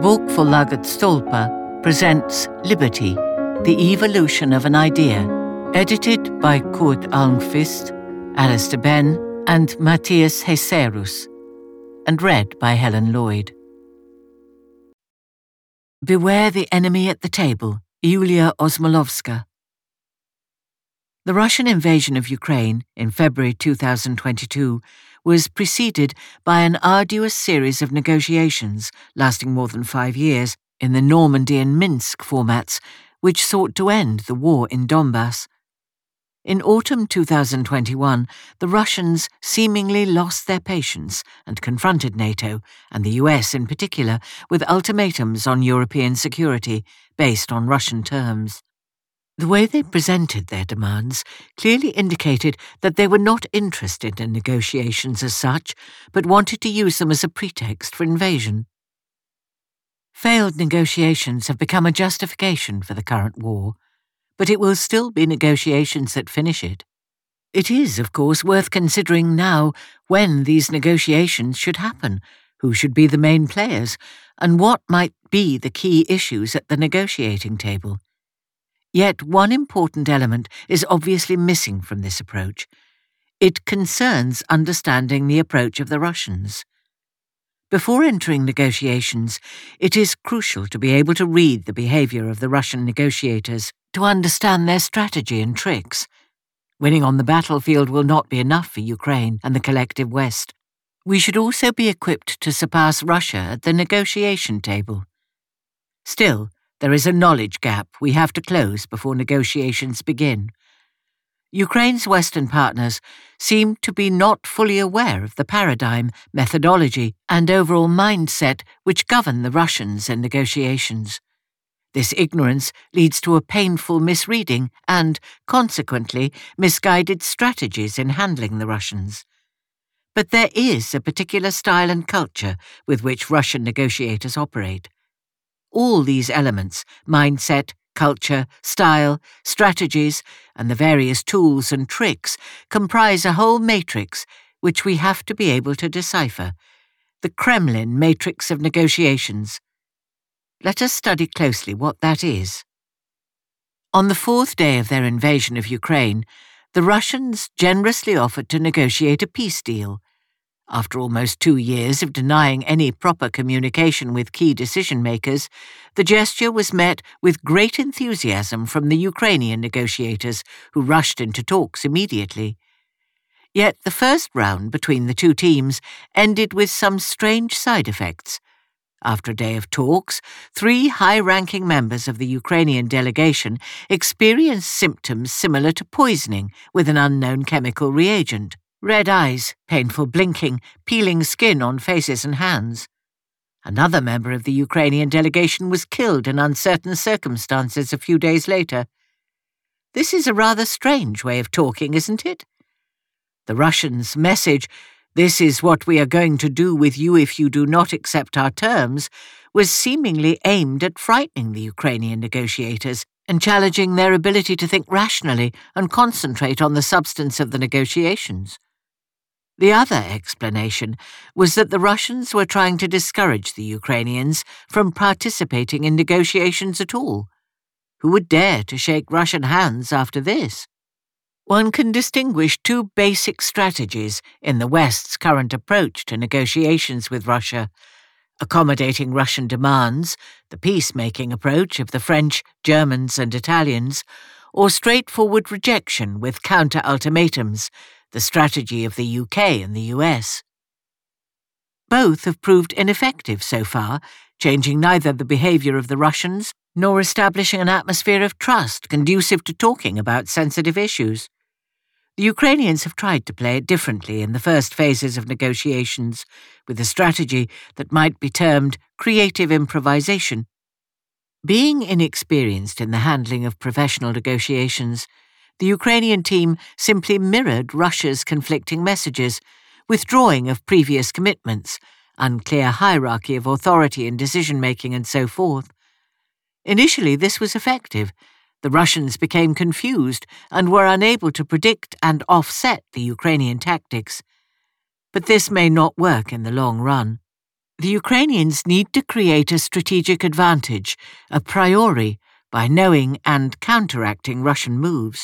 Bok Förlaget Stolpa presents Liberty, The Evolution of an Idea, edited by Kurt Almqvist, Alistair Benn, and Matthias Heserus, and read by Helen Lloyd. Beware the Enemy at the Table, Yulia Osmolovska. The Russian invasion of Ukraine in February 2022 was preceded by an arduous series of negotiations lasting more than 5 years in the Normandy and Minsk formats, which sought to end the war in Donbass. In autumn 2021, the Russians seemingly lost their patience and confronted NATO, and the US in particular, with ultimatums on European security based on Russian terms. The way they presented their demands clearly indicated that they were not interested in negotiations as such, but wanted to use them as a pretext for invasion. Failed negotiations have become a justification for the current war, but it will still be negotiations that finish it. It is, of course, worth considering now when these negotiations should happen, who should be the main players, and what might be the key issues at the negotiating table. Yet one important element is obviously missing from this approach. It concerns understanding the approach of the Russians. Before entering negotiations, it is crucial to be able to read the behavior of the Russian negotiators, to understand their strategy and tricks. Winning on the battlefield will not be enough for Ukraine and the collective West. We should also be equipped to surpass Russia at the negotiation table. Still, there is a knowledge gap we have to close before negotiations begin. Ukraine's Western partners seem to be not fully aware of the paradigm, methodology, and overall mindset which govern the Russians in negotiations. This ignorance leads to a painful misreading and, consequently, misguided strategies in handling the Russians. But there is a particular style and culture with which Russian negotiators operate. All these elements, mindset, culture, style, strategies, and the various tools and tricks comprise a whole matrix which we have to be able to decipher, the Kremlin matrix of negotiations. Let us study closely what that is. On the 4th day of their invasion of Ukraine, the Russians generously offered to negotiate a peace deal. After almost 2 years of denying any proper communication with key decision-makers, the gesture was met with great enthusiasm from the Ukrainian negotiators, who rushed into talks immediately. Yet the first round between the two teams ended with some strange side effects. After a day of talks, 3 high-ranking members of the Ukrainian delegation experienced symptoms similar to poisoning with an unknown chemical reagent. Red eyes, painful blinking, peeling skin on faces and hands. Another member of the Ukrainian delegation was killed in uncertain circumstances a few days later. This is a rather strange way of talking, isn't it? The Russians' message, "This is what we are going to do with you if you do not accept our terms," was seemingly aimed at frightening the Ukrainian negotiators and challenging their ability to think rationally and concentrate on the substance of the negotiations. The other explanation was that the Russians were trying to discourage the Ukrainians from participating in negotiations at all. Who would dare to shake Russian hands after this? One can distinguish 2 basic strategies in the West's current approach to negotiations with Russia: accommodating Russian demands, the peacemaking approach of the French, Germans, and Italians, or straightforward rejection with counter-ultimatums, the strategy of the UK and the US. Both have proved ineffective so far, changing neither the behavior of the Russians nor establishing an atmosphere of trust conducive to talking about sensitive issues. The Ukrainians have tried to play it differently in the first phases of negotiations, with a strategy that might be termed creative improvisation. Being inexperienced in the handling of professional negotiations, the Ukrainian team simply mirrored Russia's conflicting messages, withdrawing of previous commitments, unclear hierarchy of authority and decision-making, and so forth. Initially, this was effective. The Russians became confused and were unable to predict and offset the Ukrainian tactics. But this may not work in the long run. The Ukrainians need to create a strategic advantage, a priori, by knowing and counteracting Russian moves.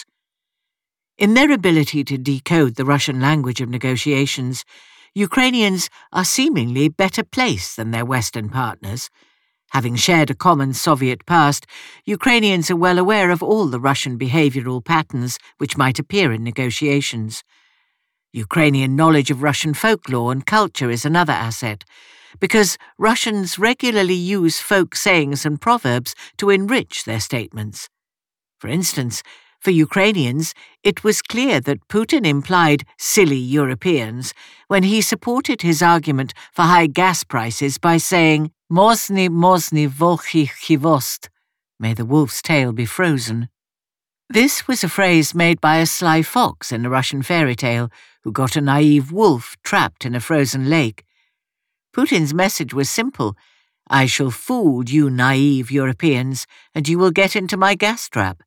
In their ability to decode the Russian language of negotiations, Ukrainians are seemingly better placed than their Western partners. Having shared a common Soviet past, Ukrainians are well aware of all the Russian behavioral patterns which might appear in negotiations. Ukrainian knowledge of Russian folklore and culture is another asset, because Russians regularly use folk sayings and proverbs to enrich their statements. For instance, for Ukrainians, it was clear that Putin implied silly Europeans when he supported his argument for high gas prices by saying, "Mosny volchi chivost," may the wolf's tail be frozen. This was a phrase made by a sly fox in a Russian fairy tale who got a naive wolf trapped in a frozen lake. Putin's message was simple: "I shall fool you naive Europeans, and you will get into my gas trap."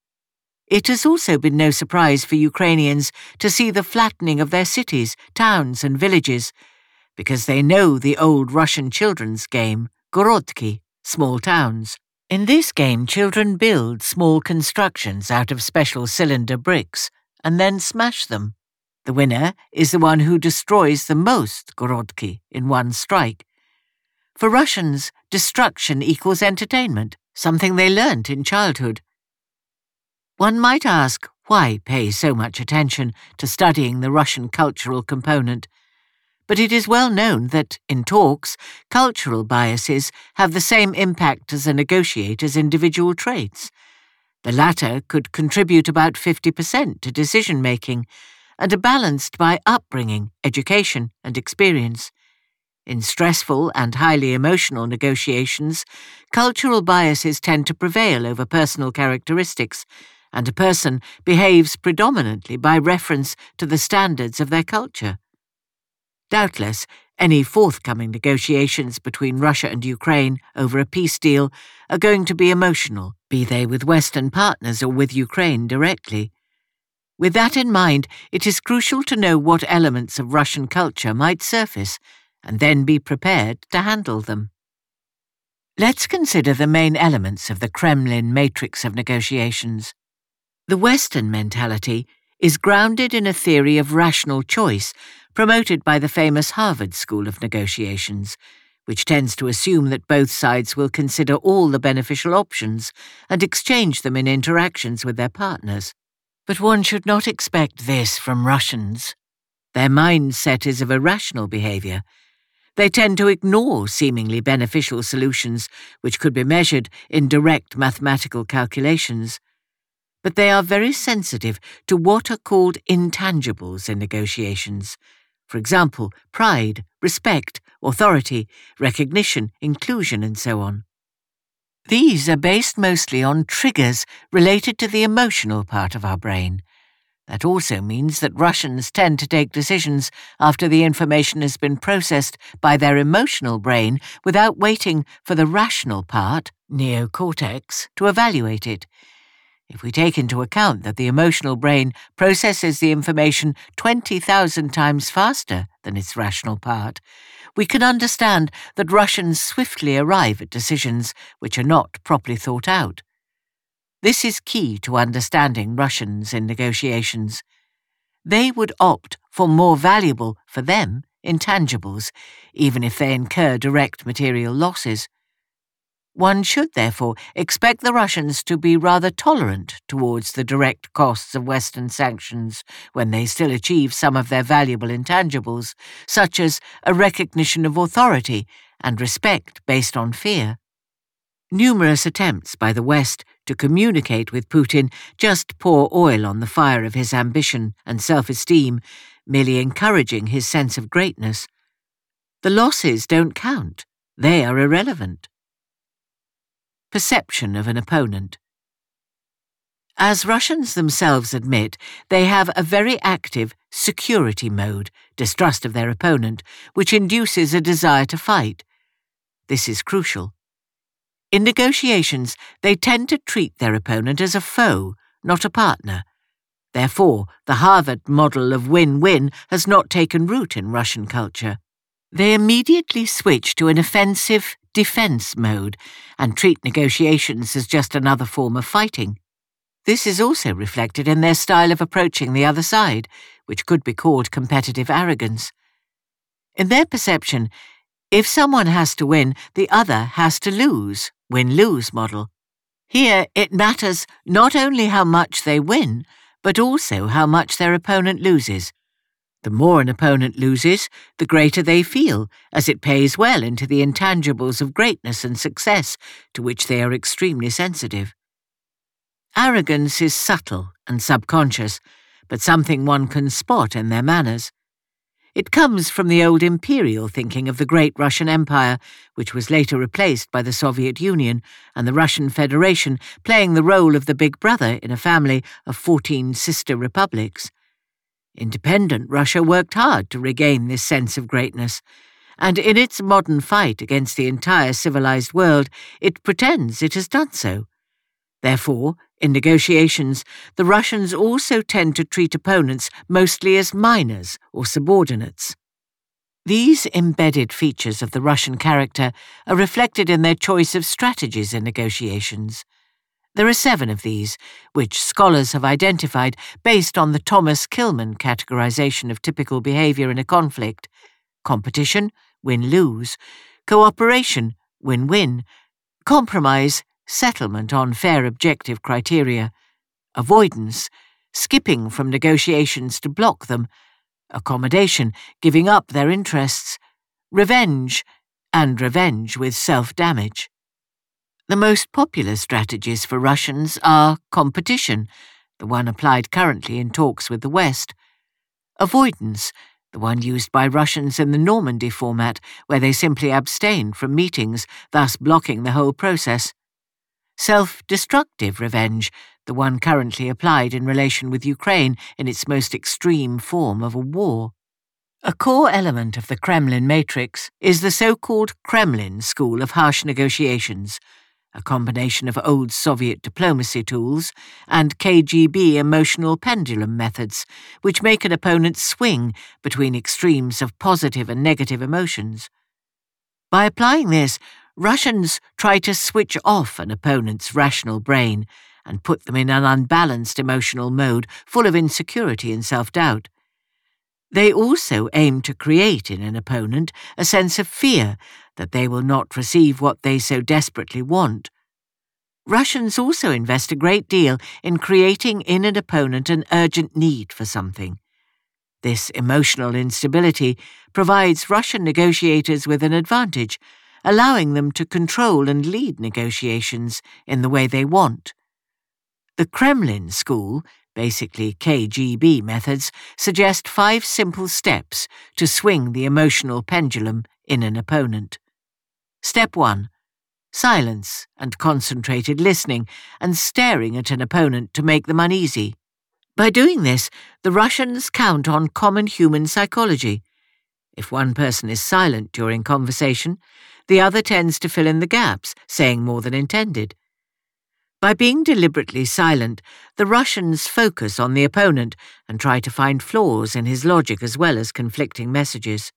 It has also been no surprise for Ukrainians to see the flattening of their cities, towns and villages, because they know the old Russian children's game, Gorodki, small towns. In this game, children build small constructions out of special cylinder bricks and then smash them. The winner is the one who destroys the most Gorodki in one strike. For Russians, destruction equals entertainment, something they learnt in childhood. One might ask why pay so much attention to studying the Russian cultural component, but it is well known that, in talks, cultural biases have the same impact as a negotiator's individual traits. The latter could contribute about 50% to decision-making, and are balanced by upbringing, education, and experience. In stressful and highly emotional negotiations, cultural biases tend to prevail over personal characteristics, and a person behaves predominantly by reference to the standards of their culture. Doubtless, any forthcoming negotiations between Russia and Ukraine over a peace deal are going to be emotional, be they with Western partners or with Ukraine directly. With that in mind, it is crucial to know what elements of Russian culture might surface, and then be prepared to handle them. Let's consider the main elements of the Kremlin matrix of negotiations. The Western mentality is grounded in a theory of rational choice promoted by the famous Harvard School of Negotiations, which tends to assume that both sides will consider all the beneficial options and exchange them in interactions with their partners. But one should not expect this from Russians. Their mindset is of irrational behavior. They tend to ignore seemingly beneficial solutions which could be measured in direct mathematical calculations. But they are very sensitive to what are called intangibles in negotiations. For example, pride, respect, authority, recognition, inclusion, and so on. These are based mostly on triggers related to the emotional part of our brain. That also means that Russians tend to take decisions after the information has been processed by their emotional brain without waiting for the rational part, neocortex, to evaluate it. If we take into account that the emotional brain processes the information 20,000 times faster than its rational part, we can understand that Russians swiftly arrive at decisions which are not properly thought out. This is key to understanding Russians in negotiations. They would opt for more valuable, for them, intangibles, even if they incur direct material losses. One should, therefore, expect the Russians to be rather tolerant towards the direct costs of Western sanctions when they still achieve some of their valuable intangibles, such as a recognition of authority and respect based on fear. Numerous attempts by the West to communicate with Putin just pour oil on the fire of his ambition and self-esteem, merely encouraging his sense of greatness. The losses don't count. They are irrelevant. Perception of an opponent. As Russians themselves admit, they have a very active security mode, distrust of their opponent, which induces a desire to fight. This is crucial. In negotiations, they tend to treat their opponent as a foe, not a partner. Therefore, the Harvard model of win-win has not taken root in Russian culture. They immediately switch to an offensive defense mode and treat negotiations as just another form of fighting. This is also reflected in their style of approaching the other side, which could be called competitive arrogance. In their perception, if someone has to win, the other has to lose, win-lose model. Here, it matters not only how much they win, but also how much their opponent loses. The more an opponent loses, the greater they feel, as it pays well into the intangibles of greatness and success, to which they are extremely sensitive. Arrogance is subtle and subconscious, but something one can spot in their manners. It comes from the old imperial thinking of the great Russian Empire, which was later replaced by the Soviet Union and the Russian Federation, playing the role of the big brother in a family of 14 sister republics. Independent Russia worked hard to regain this sense of greatness, and in its modern fight against the entire civilized world, it pretends it has done so. Therefore, in negotiations, the Russians also tend to treat opponents mostly as minors or subordinates. These embedded features of the Russian character are reflected in their choice of strategies in negotiations. There are 7 of these, which scholars have identified based on the Thomas Kilmann categorization of typical behavior in a conflict: competition, win-lose; cooperation, win-win; compromise, settlement on fair objective criteria; avoidance, skipping from negotiations to block them; accommodation, giving up their interests; revenge, and revenge with self-damage. The most popular strategies for Russians are competition, the one applied currently in talks with the West; avoidance, the one used by Russians in the Normandy format, where they simply abstain from meetings, thus blocking the whole process; self-destructive revenge, the one currently applied in relation with Ukraine in its most extreme form of a war. A core element of the Kremlin matrix is the so-called Kremlin school of harsh negotiations, a combination of old Soviet diplomacy tools and KGB emotional pendulum methods, which make an opponent swing between extremes of positive and negative emotions. By applying this, Russians try to switch off an opponent's rational brain and put them in an unbalanced emotional mode full of insecurity and self-doubt. They also aim to create in an opponent a sense of fear that they will not receive what they so desperately want. Russians also invest a great deal in creating in an opponent an urgent need for something. This emotional instability provides Russian negotiators with an advantage, allowing them to control and lead negotiations in the way they want. The Kremlin school, basically KGB methods, suggest 5 simple steps to swing the emotional pendulum in an opponent. Step 1. Silence and concentrated listening and staring at an opponent to make them uneasy. By doing this, the Russians count on common human psychology. If one person is silent during conversation, the other tends to fill in the gaps, saying more than intended. By being deliberately silent, the Russians focus on the opponent and try to find flaws in his logic as well as conflicting messages.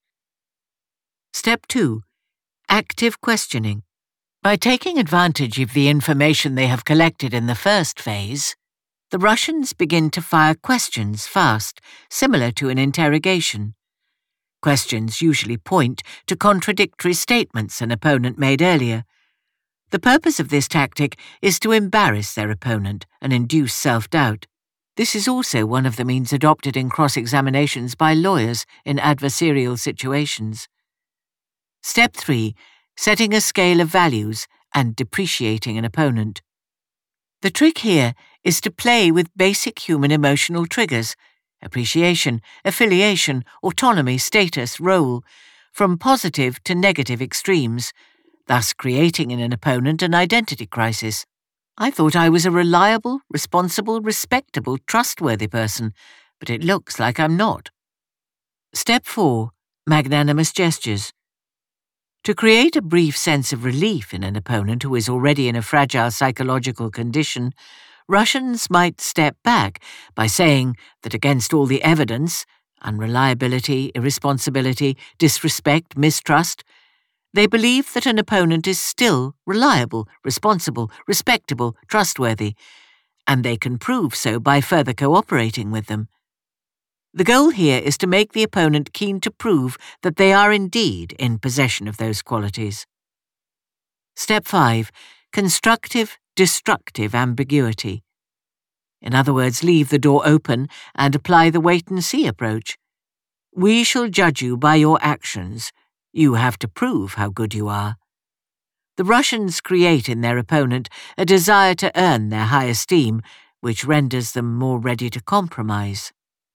Step 2. Active questioning. By taking advantage of the information they have collected in the first phase, the Russians begin to fire questions fast, similar to an interrogation. Questions usually point to contradictory statements an opponent made earlier. The purpose of this tactic is to embarrass their opponent and induce self-doubt. This is also one of the means adopted in cross-examinations by lawyers in adversarial situations. Step 3. Setting a scale of values and depreciating an opponent. The trick here is to play with basic human emotional triggers: appreciation, affiliation, autonomy, status, role, from positive to negative extremes, thus creating in an opponent an identity crisis. I thought I was a reliable, responsible, respectable, trustworthy person, but it looks like I'm not. Step 4. Magnanimous gestures. To create a brief sense of relief in an opponent who is already in a fragile psychological condition, Russians might step back by saying that against all the evidence, unreliability, irresponsibility, disrespect, mistrust. They believe that an opponent is still reliable, responsible, respectable, trustworthy, and they can prove so by further cooperating with them. The goal here is to make the opponent keen to prove that they are indeed in possession of those qualities. Step 5. Constructive, destructive ambiguity. In other words, leave the door open and apply the wait-and-see approach. We shall judge you by your actions. You have to prove how good you are. The Russians create in their opponent a desire to earn their high esteem, which renders them more ready to compromise.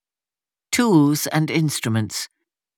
Tools and instruments.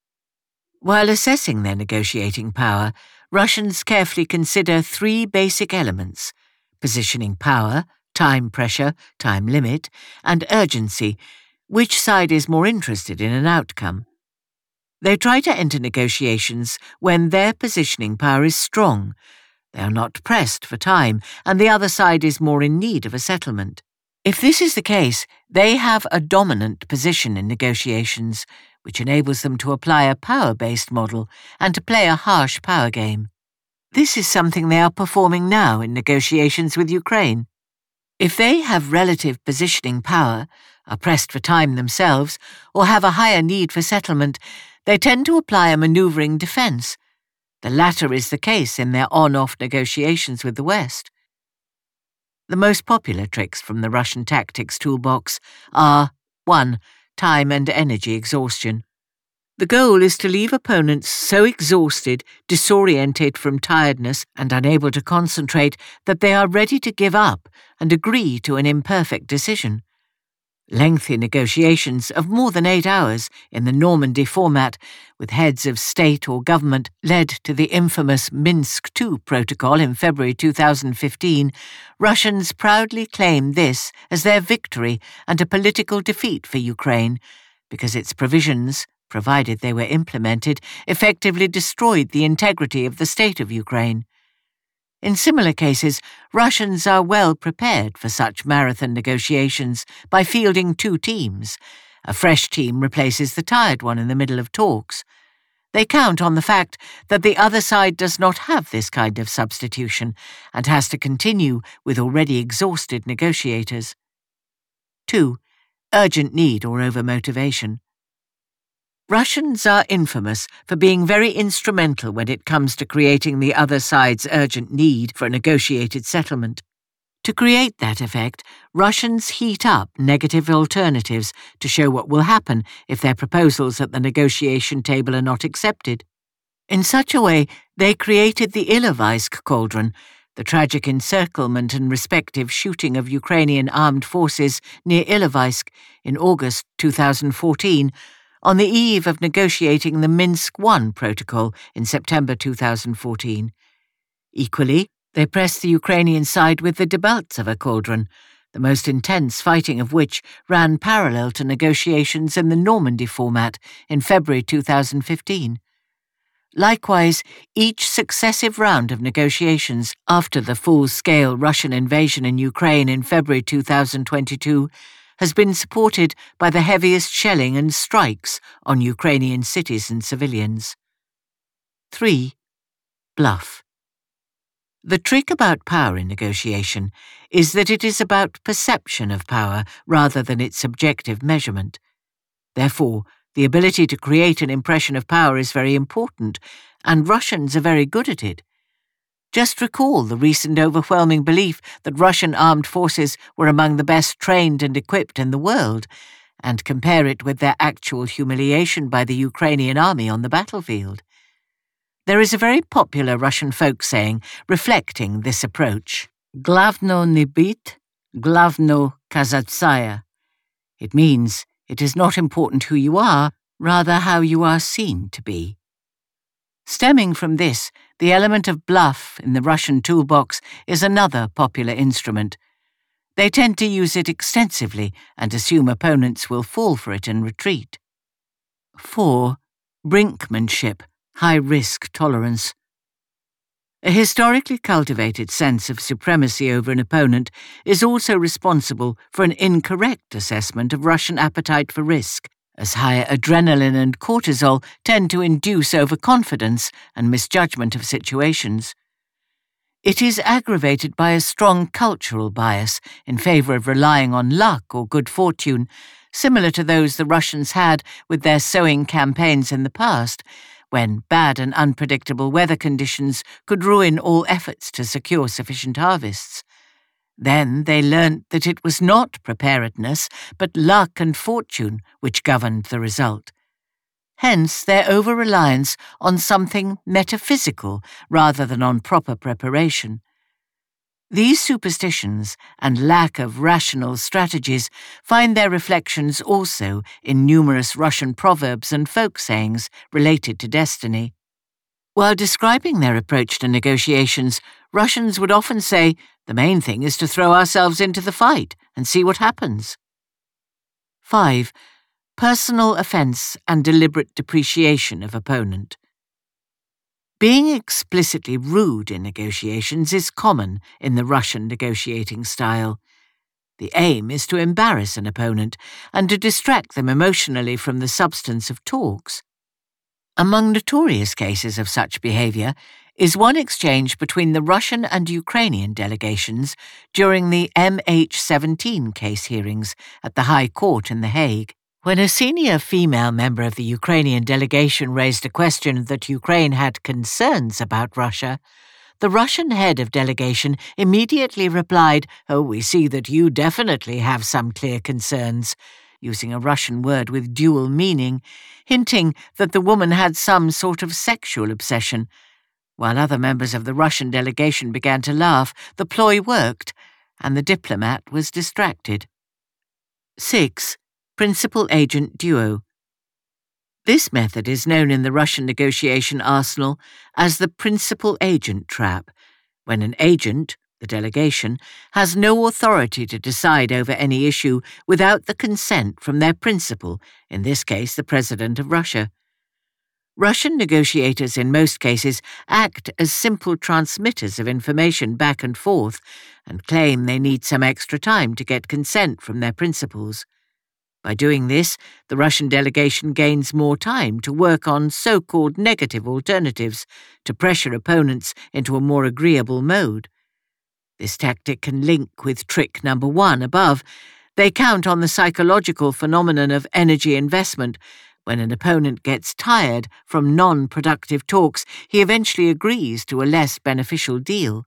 While assessing their negotiating power, Russians carefully consider 3 basic elements: positioning power, time pressure, time limit, and urgency, which side is more interested in an outcome. They try to enter negotiations when their positioning power is strong, they are not pressed for time, and the other side is more in need of a settlement. If this is the case, they have a dominant position in negotiations, which enables them to apply a power-based model and to play a harsh power game. This is something they are performing now in negotiations with Ukraine. If they have relative positioning power, are pressed for time themselves, or have a higher need for settlement, they tend to apply a maneuvering defense. The latter is the case in their on-off negotiations with the West. The most popular tricks from the Russian tactics toolbox are 1. Time and energy exhaustion. The goal is to leave opponents so exhausted, disoriented from tiredness, and unable to concentrate that they are ready to give up and agree to an imperfect decision. Lengthy negotiations of more than 8 hours in the Normandy format with heads of state or government led to the infamous Minsk II protocol in February 2015. Russians proudly claim this as their victory and a political defeat for Ukraine, because its provisions, provided they were implemented, effectively destroyed the integrity of the state of Ukraine. In similar cases, Russians are well prepared for such marathon negotiations by fielding 2 teams. A fresh team replaces the tired one in the middle of talks. They count on the fact that the other side does not have this kind of substitution and has to continue with already exhausted negotiators. 2. Urgent need or overmotivation. Russians are infamous for being very instrumental when it comes to creating the other side's urgent need for a negotiated settlement. To create that effect, Russians heat up negative alternatives to show what will happen if their proposals at the negotiation table are not accepted. In such a way, they created the Ilovaisk cauldron, the tragic encirclement and respective shooting of Ukrainian armed forces near Ilovaisk in August 2014, on the eve of negotiating the Minsk I protocol in September 2014. Equally, they pressed the Ukrainian side with the Debaltseve cauldron, the most intense fighting of which ran parallel to negotiations in the Normandy format in February 2015. Likewise, each successive round of negotiations after the full-scale Russian invasion in Ukraine in February 2022 has been supported by the heaviest shelling and strikes on Ukrainian cities and civilians. 3. Bluff. The trick about power in negotiation is that it is about perception of power rather than its subjective measurement. Therefore, the ability to create an impression of power is very important, and Russians are very good at it. Just recall the recent overwhelming belief that Russian armed forces were among the best trained and equipped in the world, and compare it with their actual humiliation by the Ukrainian army on the battlefield. There is a very popular Russian folk saying reflecting this approach: "Glavno ne bit, glavno kazatsaia." It means it is not important who you are, rather how you are seen to be. Stemming from this, the element of bluff in the Russian toolbox is another popular instrument. They tend to use it extensively and assume opponents will fall for it and retreat. 4. Brinkmanship, high-risk tolerance. A historically cultivated sense of supremacy over an opponent is also responsible for an incorrect assessment of Russian appetite for risk, as higher adrenaline and cortisol tend to induce overconfidence and misjudgment of situations. It is aggravated by a strong cultural bias in favor of relying on luck or good fortune, similar to those the Russians had with their sowing campaigns in the past, when bad and unpredictable weather conditions could ruin all efforts to secure sufficient harvests. Then they learnt that it was not preparedness, but luck and fortune which governed the result. Hence their over-reliance on something metaphysical rather than on proper preparation. These superstitions and lack of rational strategies find their reflections also in numerous Russian proverbs and folk sayings related to destiny. While describing their approach to negotiations, Russians would often say, "The main thing is to throw ourselves into the fight and see what happens." 5. Personal offence and deliberate depreciation of opponent. Being explicitly rude in negotiations is common in the Russian negotiating style. The aim is to embarrass an opponent and to distract them emotionally from the substance of talks. Among notorious cases of such behaviour is one exchange between the Russian and Ukrainian delegations during the MH17 case hearings at the High Court in The Hague. When a senior female member of the Ukrainian delegation raised a question that Ukraine had concerns about Russia, the Russian head of delegation immediately replied, "Oh, we see that you definitely have some clear concerns," using a Russian word with dual meaning, hinting that the woman had some sort of sexual obsession. While other members of the Russian delegation began to laugh, the ploy worked, and the diplomat was distracted. 6. Principal-agent duo. This method is known in the Russian negotiation arsenal as the principal-agent trap, when an agent, the delegation, has no authority to decide over any issue without the consent from their principal, in this case the President of Russia. Russian negotiators in most cases act as simple transmitters of information back and forth and claim they need some extra time to get consent from their principals. By doing this, the Russian delegation gains more time to work on so-called negative alternatives to pressure opponents into a more agreeable mode. This tactic can link with trick number 1 above. They count on the psychological phenomenon of energy investment. When an opponent gets tired from non-productive talks, he eventually agrees to a less beneficial deal.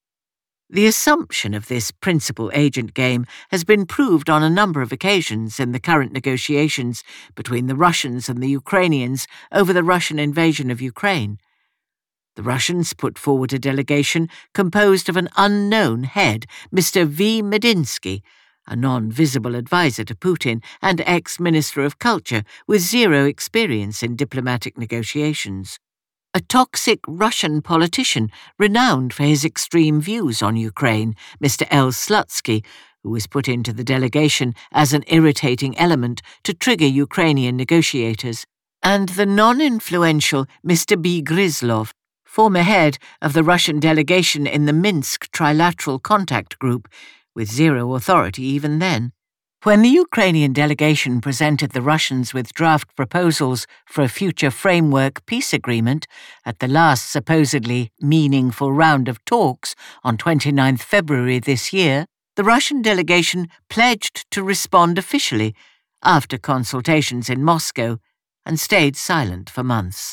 The assumption of this principal-agent game has been proved on a number of occasions in the current negotiations between the Russians and the Ukrainians over the Russian invasion of Ukraine. The Russians put forward a delegation composed of an unknown head, Mr. V. Medinsky, a non-visible advisor to Putin and ex-Minister of Culture with zero experience in diplomatic negotiations. A toxic Russian politician renowned for his extreme views on Ukraine, Mr. L. Slutsky, who was put into the delegation as an irritating element to trigger Ukrainian negotiators, and the non-influential Mr. B. Gryzlov, former head of the Russian delegation in the Minsk Trilateral Contact Group, with zero authority even then. When the Ukrainian delegation presented the Russians with draft proposals for a future framework peace agreement at the last supposedly meaningful round of talks on 29 February this year, the Russian delegation pledged to respond officially after consultations in Moscow and stayed silent for months.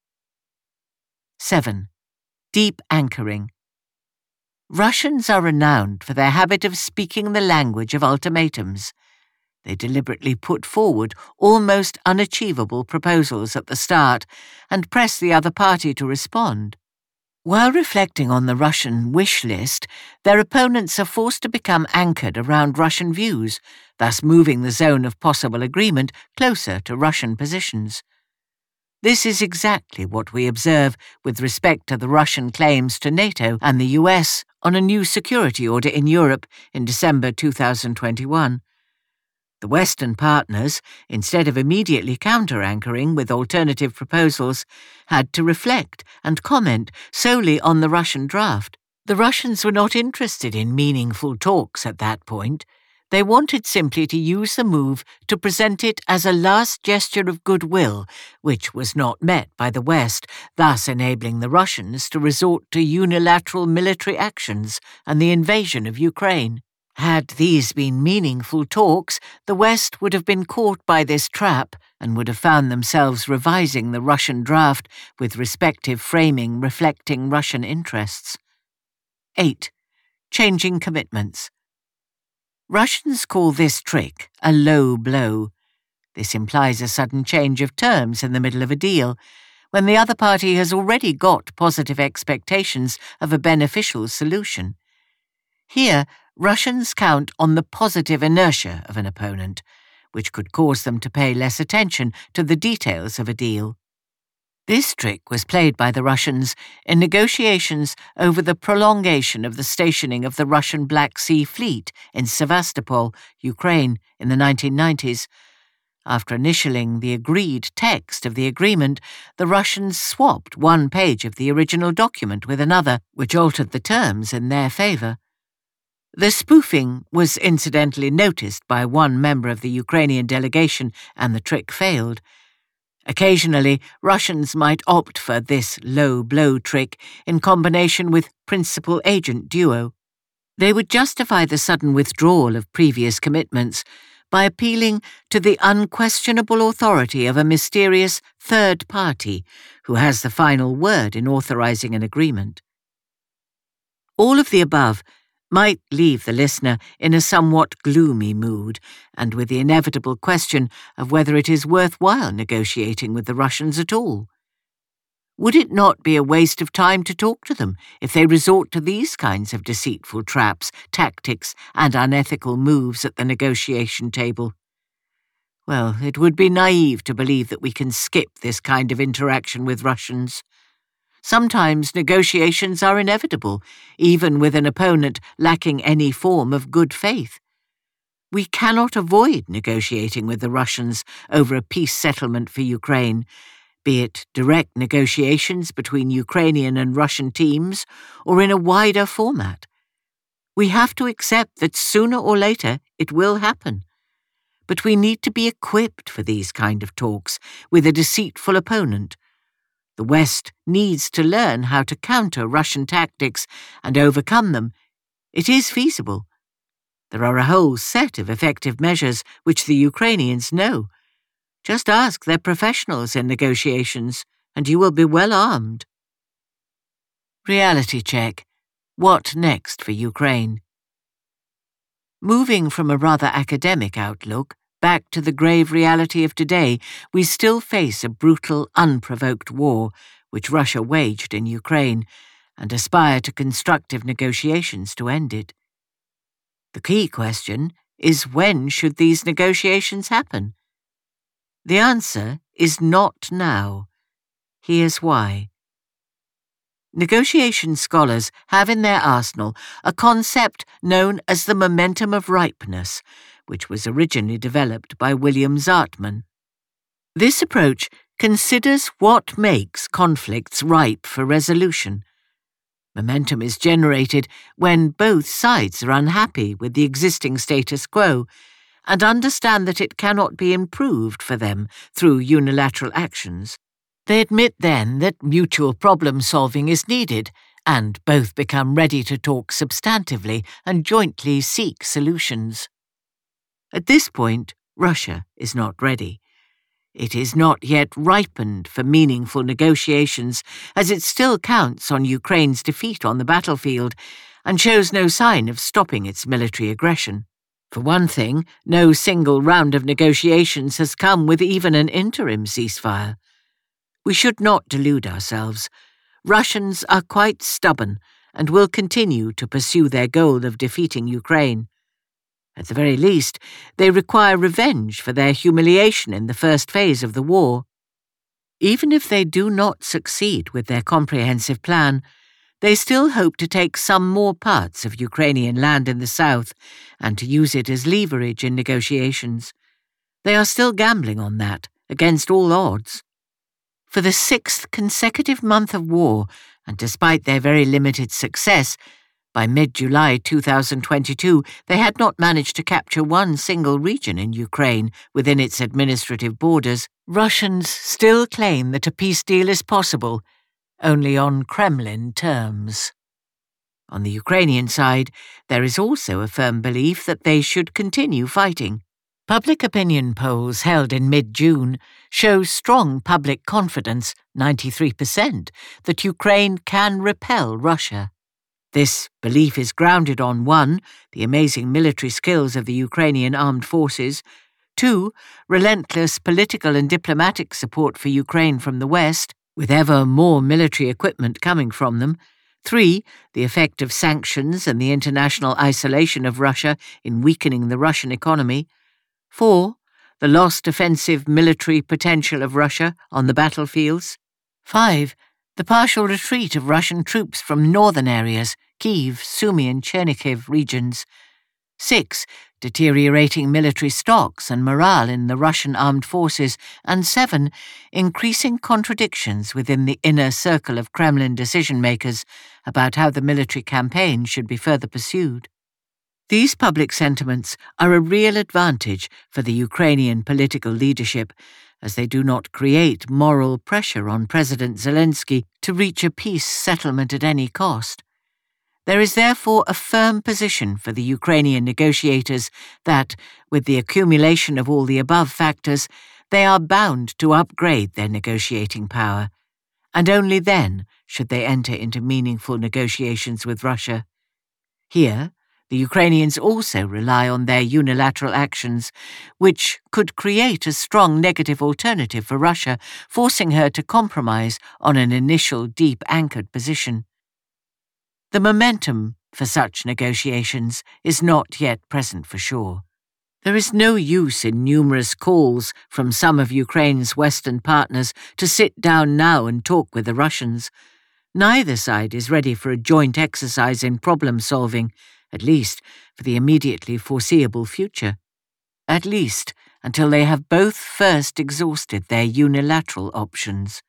7. Deep anchoring. Russians are renowned for their habit of speaking the language of ultimatums. They deliberately put forward almost unachievable proposals at the start and press the other party to respond. While reflecting on the Russian wish list, their opponents are forced to become anchored around Russian views, thus moving the zone of possible agreement closer to Russian positions. This is exactly what we observe with respect to the Russian claims to NATO and the US on a new security order in Europe in December 2021. The Western partners, instead of immediately counter-anchoring with alternative proposals, had to reflect and comment solely on the Russian draft. The Russians were not interested in meaningful talks at that point. They wanted simply to use the move to present it as a last gesture of goodwill, which was not met by the West, thus enabling the Russians to resort to unilateral military actions and the invasion of Ukraine. Had these been meaningful talks, the West would have been caught by this trap and would have found themselves revising the Russian draft with respective framing reflecting Russian interests. 8. Changing commitments. Russians call this trick a low blow. This implies a sudden change of terms in the middle of a deal, when the other party has already got positive expectations of a beneficial solution. Here, Russians count on the positive inertia of an opponent, which could cause them to pay less attention to the details of a deal. This trick was played by the Russians in negotiations over the prolongation of the stationing of the Russian Black Sea Fleet in Sevastopol, Ukraine, in the 1990s. After initialing the agreed text of the agreement, the Russians swapped one page of the original document with another, which altered the terms in their favour. The spoofing was incidentally noticed by one member of the Ukrainian delegation, and the trick failed. Occasionally, Russians might opt for this low-blow trick in combination with principal-agent duo. They would justify the sudden withdrawal of previous commitments by appealing to the unquestionable authority of a mysterious third party who has the final word in authorizing an agreement. All of the above might leave the listener in a somewhat gloomy mood, and with the inevitable question of whether it is worthwhile negotiating with the Russians at all. Would it not be a waste of time to talk to them if they resort to these kinds of deceitful traps, tactics, and unethical moves at the negotiation table? Well, it would be naive to believe that we can skip this kind of interaction with Russians. Sometimes negotiations are inevitable, even with an opponent lacking any form of good faith. We cannot avoid negotiating with the Russians over a peace settlement for Ukraine, be it direct negotiations between Ukrainian and Russian teams or in a wider format. We have to accept that sooner or later it will happen. But we need to be equipped for these kind of talks with a deceitful opponent. The West needs to learn how to counter Russian tactics and overcome them. It is feasible. There are a whole set of effective measures which the Ukrainians know. Just ask their professionals in negotiations, and you will be well armed. Reality check. What next for Ukraine? Moving from a rather academic outlook back to the grave reality of today, we still face a brutal, unprovoked war which Russia waged in Ukraine, and aspire to constructive negotiations to end it. The key question is, when should these negotiations happen? The answer is not now. Here's why. Negotiation scholars have in their arsenal a concept known as the momentum of ripeness, which was originally developed by William Zartman. This approach considers what makes conflicts ripe for resolution. Momentum is generated when both sides are unhappy with the existing status quo and understand that it cannot be improved for them through unilateral actions. They admit then that mutual problem-solving is needed, and both become ready to talk substantively and jointly seek solutions. At this point, Russia is not ready. It is not yet ripened for meaningful negotiations, as it still counts on Ukraine's defeat on the battlefield and shows no sign of stopping its military aggression. For one thing, no single round of negotiations has come with even an interim ceasefire. We should not delude ourselves. Russians are quite stubborn and will continue to pursue their goal of defeating Ukraine. At the very least, they require revenge for their humiliation in the first phase of the war. Even if they do not succeed with their comprehensive plan, they still hope to take some more parts of Ukrainian land in the south and to use it as leverage in negotiations. They are still gambling on that, against all odds. For the 6th consecutive month of war, and despite their very limited success, By mid-July 2022, they had not managed to capture one single region in Ukraine within its administrative borders. Russians still claim that a peace deal is possible, only on Kremlin terms. On the Ukrainian side, there is also a firm belief that they should continue fighting. Public opinion polls held in mid-June show strong public confidence, 93%, that Ukraine can repel Russia. This belief is grounded on 1, the amazing military skills of the Ukrainian armed forces, 2, relentless political and diplomatic support for Ukraine from the West, with ever more military equipment coming from them, 3, the effect of sanctions and the international isolation of Russia in weakening the Russian economy, 4, the lost offensive military potential of Russia on the battlefields, 5, the partial retreat of Russian troops from northern areas, Kyiv, Sumy and Chernihiv regions, 6, deteriorating military stocks and morale in the Russian armed forces, and 7, increasing contradictions within the inner circle of Kremlin decision-makers about how the military campaign should be further pursued. These public sentiments are a real advantage for the Ukrainian political leadership, as they do not create moral pressure on President Zelensky to reach a peace settlement at any cost. There is therefore a firm position for the Ukrainian negotiators that, with the accumulation of all the above factors, they are bound to upgrade their negotiating power, and only then should they enter into meaningful negotiations with Russia. Here, the Ukrainians also rely on their unilateral actions, which could create a strong negative alternative for Russia, forcing her to compromise on an initial deep-anchored position. The momentum for such negotiations is not yet present for sure. There is no use in numerous calls from some of Ukraine's Western partners to sit down now and talk with the Russians. Neither side is ready for a joint exercise in problem-solving, at least for the immediately foreseeable future. At least until they have both first exhausted their unilateral options.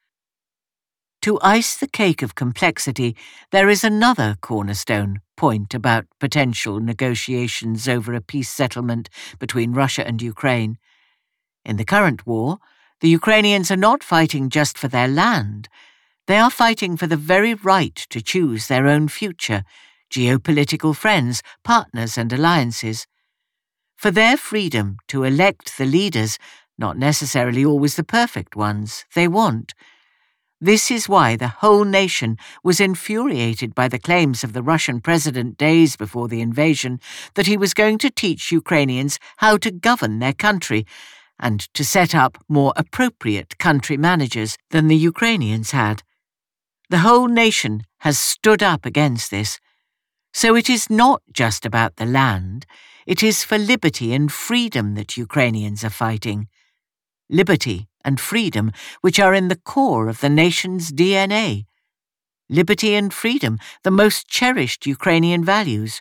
To ice the cake of complexity, there is another cornerstone point about potential negotiations over a peace settlement between Russia and Ukraine. In the current war, the Ukrainians are not fighting just for their land. They are fighting for the very right to choose their own future, geopolitical friends, partners and alliances. For their freedom to elect the leaders, not necessarily always the perfect ones, they want. This is why the whole nation was infuriated by the claims of the Russian president days before the invasion that he was going to teach Ukrainians how to govern their country and to set up more appropriate country managers than the Ukrainians had. The whole nation has stood up against this. So it is not just about the land, it is for liberty and freedom that Ukrainians are fighting. Liberty and freedom which are in the core of the nation's DNA. Liberty and freedom, the most cherished Ukrainian values.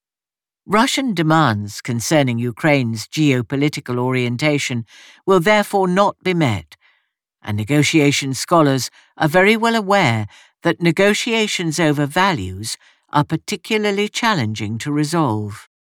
Russian demands concerning Ukraine's geopolitical orientation will therefore not be met, and negotiation scholars are very well aware that negotiations over values are particularly challenging to resolve.